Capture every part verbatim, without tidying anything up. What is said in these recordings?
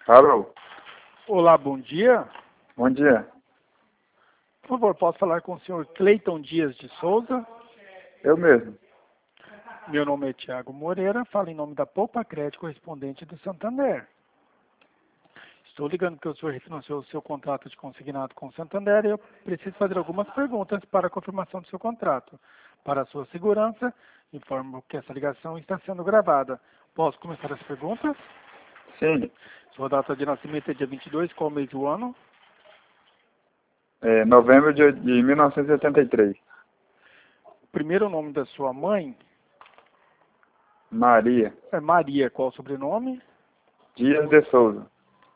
Alô, Olá, bom dia. bom dia. Por favor, posso falar com o senhor Cleiton Dias de Souza? Eu mesmo. Meu nome é Tiago Moreira, falo em nome da Poupa Crédito, correspondente do Santander. Estou ligando porque o senhor refinanciou o seu contrato de consignado com o Santander e eu preciso fazer algumas perguntas para a confirmação do seu contrato. Para a sua segurança, informo que essa ligação está sendo gravada. Posso começar as perguntas? Sim, Sua data de nascimento é dia vinte e dois, qual mês do ano? é novembro de, de mil novecentos e oitenta e três. O primeiro nome da sua mãe Maria é Maria, qual o sobrenome? Dias de Souza.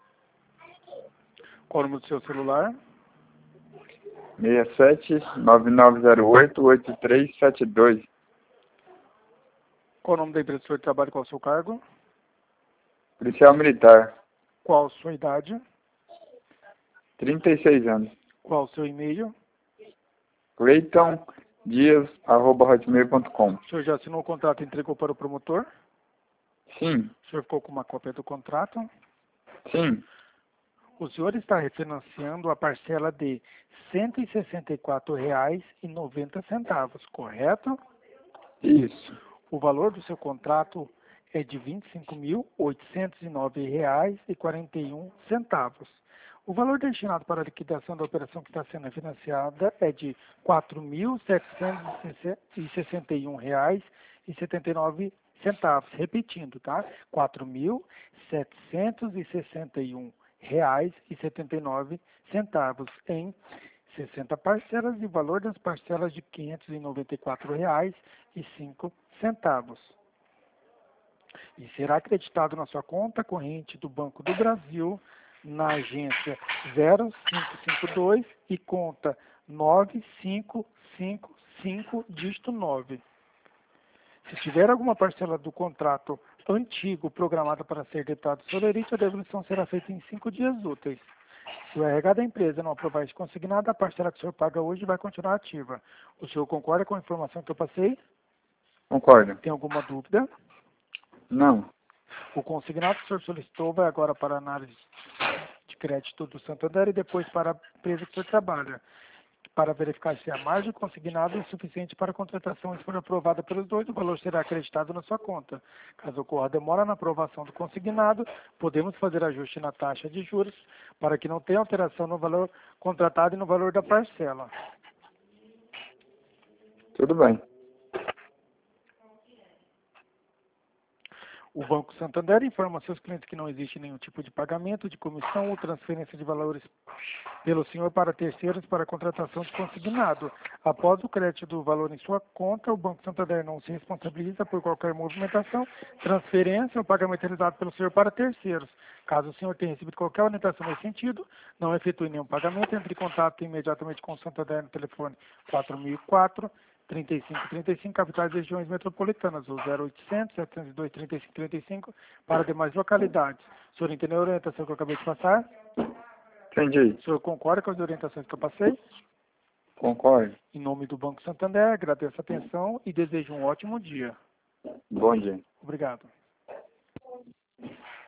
Qual o número do seu celular? seis sete nove nove zero oito oito três sete dois. Qual o nome da empresa que o senhor trabalha? Qual o seu cargo? Policial Militar. Qual a sua idade? trinta e seis anos. Qual o seu e-mail? Cleiton Dias, arroba hotmail ponto com. O senhor já assinou o contrato e entregou para o promotor? Sim, O senhor ficou com uma cópia do contrato? sim, O senhor está refinanciando a parcela de cento e sessenta e quatro reais e noventa centavos, correto? isso. O valor do seu contrato é de vinte e cinco mil oitocentos e nove reais e quarenta e um centavos. O valor destinado para a liquidação da operação que está sendo financiada é de quatro mil setecentos e sessenta e um reais e setenta e nove centavos. Repetindo, tá? quatro mil setecentos e sessenta e um reais e setenta e nove centavos em sessenta parcelas e o valor das parcelas de quinhentos e noventa e quatro reais e cinco centavos. E será acreditado na sua conta corrente do Banco do Brasil, na agência zero cinco cinco dois e conta nove cinco cinco cinco, dígito nove. Se tiver alguma parcela do contrato antigo programada para ser debitado sobre ele, a devolução será feita em cinco dias úteis. Se o R H da empresa não aprovar esse consignado, a parcela que o senhor paga hoje vai continuar ativa. O senhor concorda com a informação que eu passei? Concordo. Tem alguma dúvida? Não. O consignado que o senhor solicitou vai agora para a análise de crédito do Santander e depois para a empresa que o senhor trabalha, para verificar se a margem consignada é suficiente para a contratação e se for aprovada pelos dois, o valor será acreditado na sua conta. Caso ocorra demora na aprovação do consignado, podemos fazer ajuste na taxa de juros para que não tenha alteração no valor contratado e no valor da parcela. Tudo bem. O Banco Santander informa a seus clientes que não existe nenhum tipo de pagamento, de comissão ou transferência de valores pelo senhor para terceiros para a contratação de consignado. Após o crédito do valor em sua conta, o Banco Santander não se responsabiliza por qualquer movimentação, transferência ou pagamento realizado pelo senhor para terceiros. Caso o senhor tenha recebido qualquer orientação nesse sentido, não efetue nenhum pagamento, entre em contato imediatamente com o Santander no telefone quatro mil e quatro, trinta e cinco trinta e cinco, capitais e regiões metropolitanas, ou zero oitocentos, setecentos e dois, trinta e cinco trinta e cinco, para demais localidades. O senhor entendeu a orientação que eu acabei de passar? Entendi. O senhor concorda com as orientações que eu passei? Concordo. Em nome do Banco Santander, agradeço a atenção e desejo um ótimo dia. Bom dia. Obrigado.